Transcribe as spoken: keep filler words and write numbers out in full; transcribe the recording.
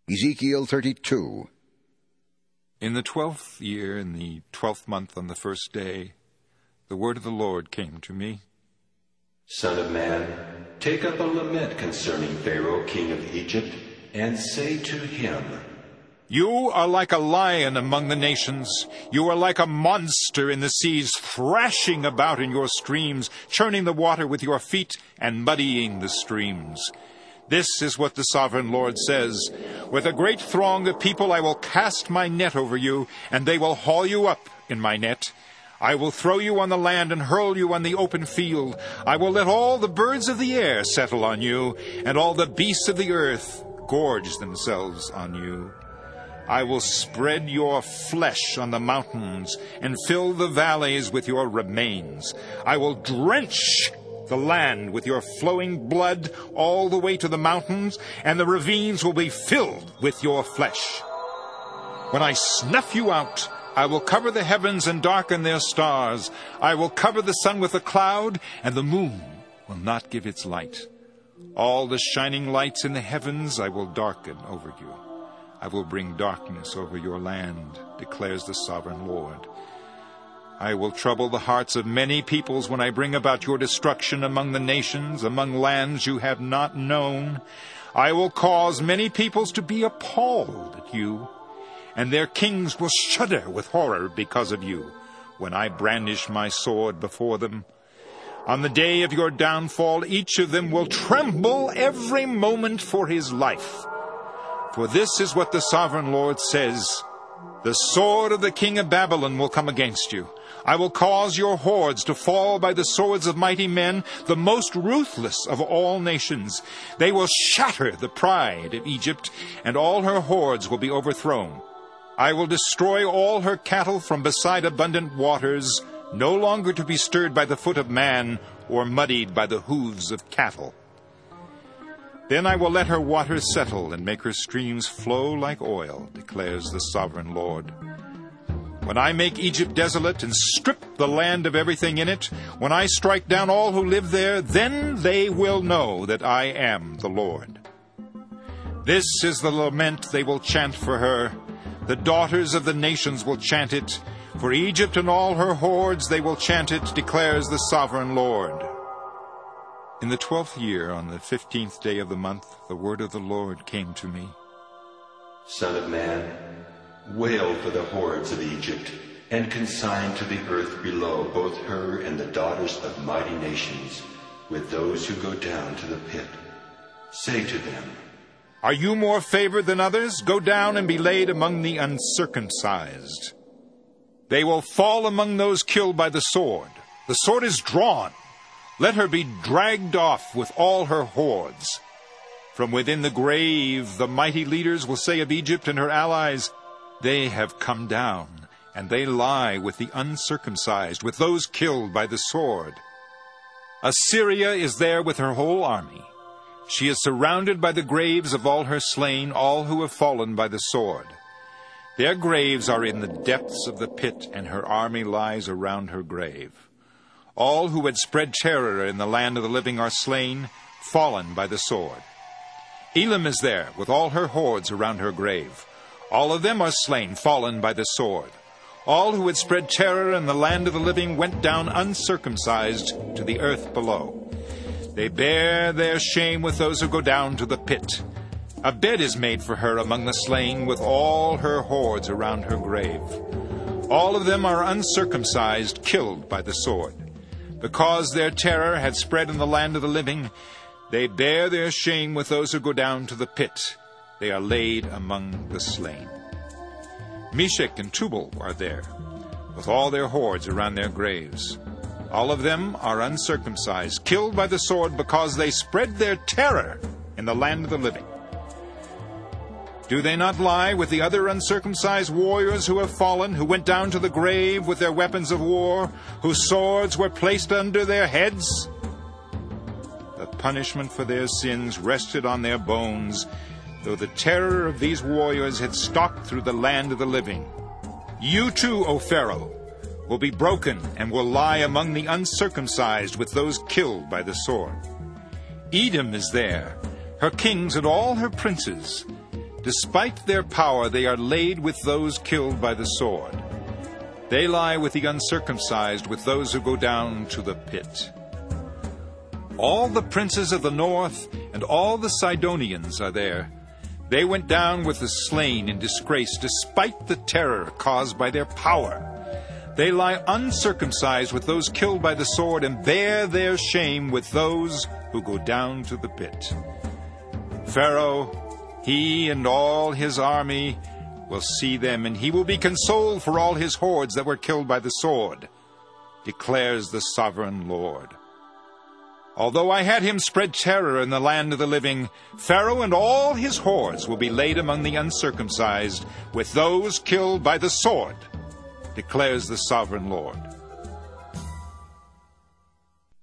Ezekiel thirty-two. In the twelfth year, in the twelfth month, on the first day, the word of the Lord came to me. Son of man, take up a lament concerning Pharaoh, king of Egypt, and say to him, You are like a lion among the nations. You are like a monster in the seas, thrashing about in your streams, churning the water with your feet and muddying the streams. This is what the sovereign Lord says. With a great throng of people I will cast my net over you, and they will haul you up in my net. I will throw you on the land and hurl you on the open field. I will let all the birds of the air settle on you, and all the beasts of the earth gorge themselves on you. I will spread your flesh on the mountains and fill the valleys with your remains. I will drench the land with your flowing blood all the way to the mountains, and the ravines will be filled with your flesh. When I snuff you out, I will cover the heavens and darken their stars. I will cover the sun with a cloud, and the moon will not give its light. All the shining lights in the heavens I will darken over you. I will bring darkness over your land, declares the sovereign Lord. I will trouble the hearts of many peoples when I bring about your destruction among the nations, among lands you have not known. I will cause many peoples to be appalled at you, and their kings will shudder with horror because of you, when I brandish my sword before them. On the day of your downfall, each of them will tremble every moment for his life. For this is what the sovereign Lord says: The sword of the king of Babylon will come against you. I will cause your hordes to fall by the swords of mighty men, the most ruthless of all nations. They will shatter the pride of Egypt, and all her hordes will be overthrown. I will destroy all her cattle from beside abundant waters, no longer to be stirred by the foot of man or muddied by the hooves of cattle. Then I will let her waters settle and make her streams flow like oil, declares the sovereign Lord. When I make Egypt desolate and strip the land of everything in it, when I strike down all who live there, then they will know that I am the Lord. This is the lament they will chant for her. The daughters of the nations will chant it. For Egypt and all her hordes they will chant it, declares the sovereign Lord. In the twelfth year, on the fifteenth day of the month, the word of the Lord came to me. Son of man, wail for the hordes of Egypt, and consign to the earth below both her and the daughters of mighty nations, with those who go down to the pit. Say to them, Are you more favored than others? Go down and be laid among the uncircumcised. They will fall among those killed by the sword. The sword is drawn. Let her be dragged off with all her hordes. From within the grave, the mighty leaders will say of Egypt and her allies, They have come down, and they lie with the uncircumcised, with those killed by the sword. Assyria is there with her whole army. She is surrounded by the graves of all her slain, all who have fallen by the sword. Their graves are in the depths of the pit, and her army lies around her grave. All who had spread terror in the land of the living are slain, fallen by the sword. Elam is there with all her hordes around her grave. All of them are slain, fallen by the sword. All who had spread terror in the land of the living went down uncircumcised to the earth below. They bear their shame with those who go down to the pit. A bed is made for her among the slain, with all her hordes around her grave. All of them are uncircumcised, killed by the sword. Because their terror had spread in the land of the living, they bear their shame with those who go down to the pit. They are laid among the slain. Meshech and Tubal are there, with all their hordes around their graves. All of them are uncircumcised, killed by the sword, because they spread their terror in the land of the living. Do they not lie with the other uncircumcised warriors who have fallen, who went down to the grave with their weapons of war, whose swords were placed under their heads? The punishment for their sins rested on their bones, though the terror of these warriors had stalked through the land of the living. You too, O Pharaoh, will be broken and will lie among the uncircumcised with those killed by the sword. Edom is there, her kings and all her princes. Despite their power, they are laid with those killed by the sword. They lie with the uncircumcised, with those who go down to the pit. All the princes of the north and all the Sidonians are there. They went down with the slain in disgrace, despite the terror caused by their power. They lie uncircumcised with those killed by the sword, and bear their shame with those who go down to the pit. Pharaoh, he and all his army, will see them, and he will be consoled for all his hordes that were killed by the sword, declares the sovereign Lord. Although I had him spread terror in the land of the living, Pharaoh and all his hordes will be laid among the uncircumcised with those killed by the sword, declares the sovereign Lord.